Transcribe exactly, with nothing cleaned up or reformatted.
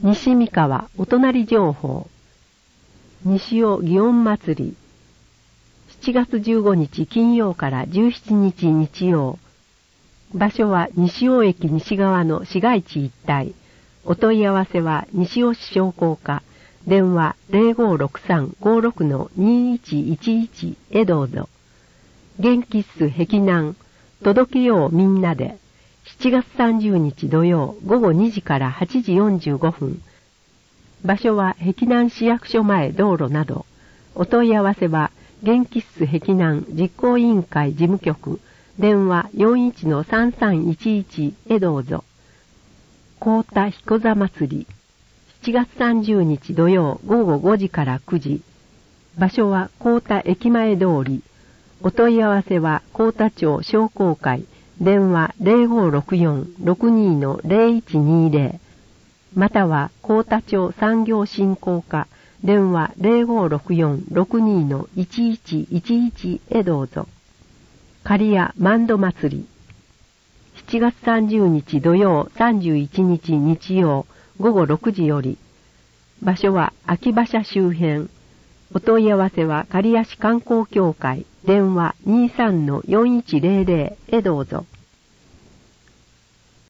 西三河お隣情報。西尾祇園祭り。しちがつじゅうごにち金曜からじゅうしちにち日曜。場所は西尾駅西側の市街地一帯。お問い合わせは西尾市商工課。電話 ゼロごろくさん ごろく にいちいちいち へどうぞ。元気っす碧南。届けようみんなで。しちがつさんじゅうにち土曜ごごにじからはちじよんじゅうごふん。場所は碧南市役所前道路など。お問い合わせは元気っす碧南実行委員会事務局。電話 よんいちのさんさんいちいち へどうぞ。幸田彦座祭り。しちがつさんじゅうにち土曜ごごごじからくじ。場所は幸田駅前通り。お問い合わせは幸田町商工会。電話 ゼロごろくよん ろくにのゼロいちにゼロ。または幸田町産業振興課。電話 ゼロごろくよん ろくにのいちいちいちいち へどうぞ。刈谷万戸祭り。しちがつさんじゅうにち土曜さんじゅういちにち日曜ごごろくじより。場所は秋葉社周辺。お問い合わせは刈谷市観光協会。電話 にじゅうさんのよんいちゼロゼロ へどうぞ。